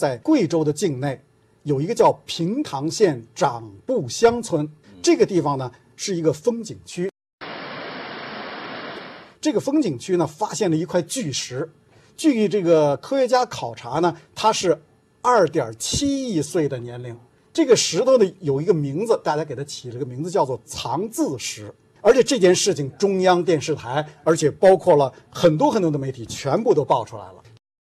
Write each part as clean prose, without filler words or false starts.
在贵州的境内，有一个叫平塘县长布乡村，这个地方呢是一个风景区。这个风景区呢发现了一块巨石，据这个科学家考察呢，它是2.7亿岁的年龄。这个石头呢有一个名字，大家给它起了个名字叫做藏字石。而且这件事情中央电视台，而且包括了很多的媒体全部都报出来了。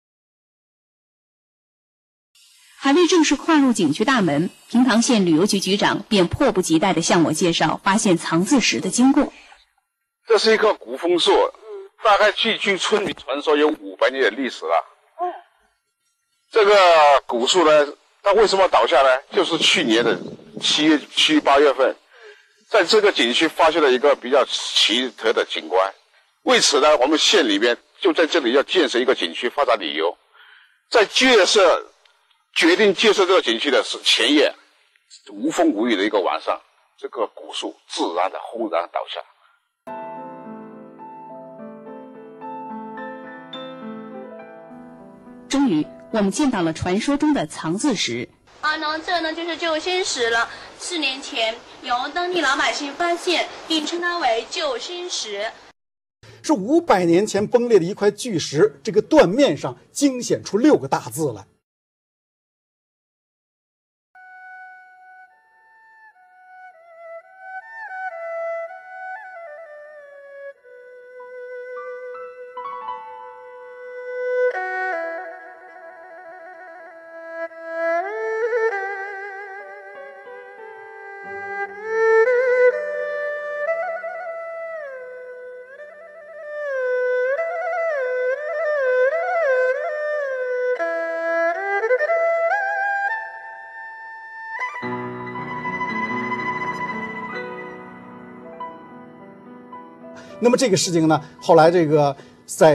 还未正式跨入景区大门，平塘县旅游局局长便迫不及待地向我介绍发现藏字石的经过。 这是一棵古枫树，大概据村民传说有500年的历史了。这个古树呢，它为什么倒下呢？就是去年的7、8月份，在这个景区发现了一个比较奇特的景观。为此呢，我们县里边就在这里要建设一个景区发展旅游。在决定建设这个景区的是前夜，无风无雨的一个晚上，这个古树自然的轰然倒下。 终于，我们见到了传说中的藏字石。 这呢就是救星石了。4年前，由当地老百姓发现，并称它为救星石。 是500年前崩裂的一块巨石，这个断面上惊显出6个大字来。那么这个事情呢，后来这个在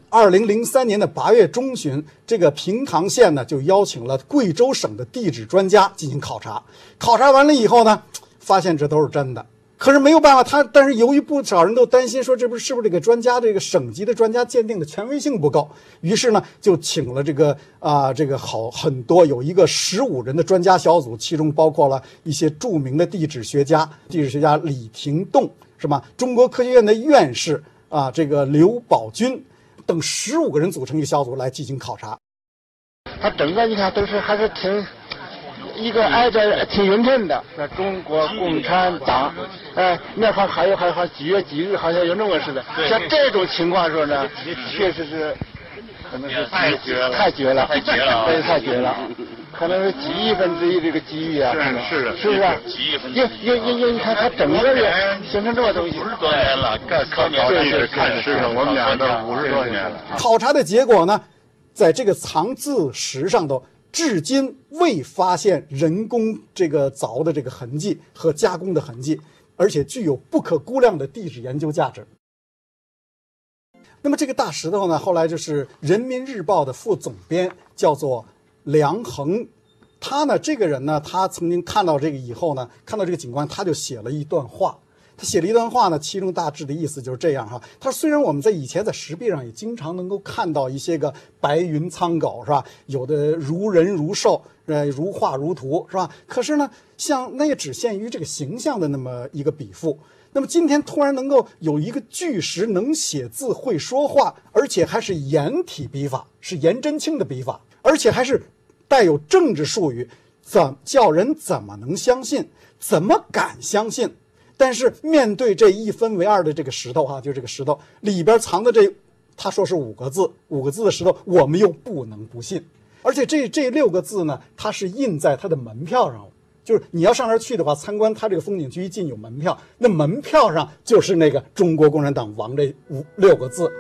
2003年的8月中旬，这个平塘县呢就邀请了贵州省的地质专家进行考察。考察完了以后呢，发现这都是真的。可是没有办法，但是由于不少人都担心说，是不是这个专家这个省级的专家鉴定的权威性不够，于是呢就请了这个很多有一个15人的专家小组，其中包括了一些著名的地质学家李廷栋。是吧？中国科学院的院士这个刘宝军等15个人组成一个小组来进行考察。 他整个你看都是还是一个挨着挺匀称的。那中国共产党，那还有几月几日，好像有那么似的。像这种情况说呢，确实是可能是太绝了，太绝了。可能是几亿分之一这个机遇啊，是不是？几亿分之一。你看他整个人形成这么东西，50多年了，考地质看石头，我们俩都50多年了。 考察的结果呢，在这个藏字石上头，至今未发现人工这个凿的这个痕迹和加工的痕迹，而且具有不可估量的地质研究价值。那么这个大石头呢，后来就是《人民日报》的副总编叫做梁衡，他呢，这个人呢，他曾经看到这个以后呢，看到这个景观，他就写了一段话。他写了一段话呢，其中大致的意思就是这样哈。他说，虽然我们在以前在石壁上也经常能够看到一些个白云苍狗，是吧？有的如人如兽，如画如图，是吧？可是呢，像那也只限于这个形象的那么一个笔赋。那么今天突然能够有一个巨石能写字会说话，而且还是颜体笔法，是颜真卿的笔法，而且还是带有政治术语，叫人怎么能相信？怎么敢相信？但是面对这1分为2的这个石头就这个石头里边藏的他说是5个字的石头，我们又不能不信。而且这6个字呢，它是印在它的门票上了。就是你要上这儿去的话，参观它这个风景区一进有门票，那门票上就是那个中国共产党亡这6个字。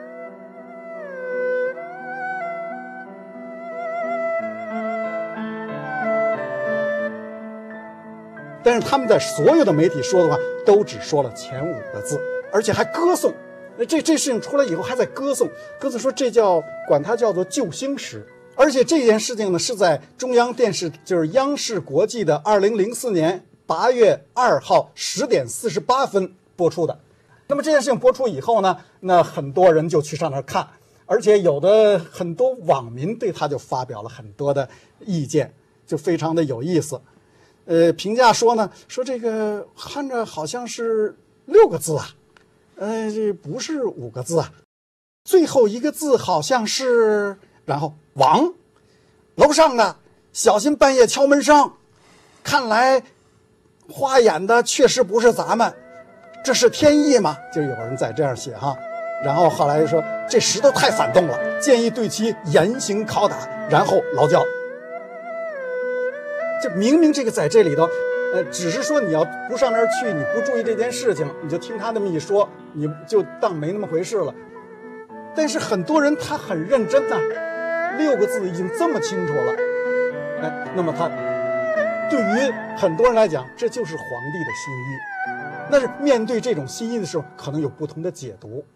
但是他们在所有的媒体说的话，都只说了前5个字，而且还歌颂。这事情出来以后，还在歌颂说这管它叫做救星石。而且这件事情呢，是在中央电视，就是央视国际的2004年8月2号10点48分播出的。那么这件事情播出以后呢，那很多人就去上那儿看， 而且有的很多网民对他就发表了很多的意见，就非常的有意思。评价说呢，说这个看着好像是6个字啊，这不是5个字啊，最后一个字好像是，然后王，楼上的小心半夜敲门声，看来花眼的确实不是咱们，这是天意吗？就有人在这样写哈。然后后来说这石头太反动了，建议对其严刑拷打，然后劳教。这明明这个在这里头，只是说你要不上那儿去，你不注意这件事情，你就听他那么一说，你就当没那么回事了。但是很多人他很认真呐，6个字已经这么清楚了，那么他对于很多人来讲，这就是皇帝的心意。但是面对这种心意的时候，可能有不同的解读。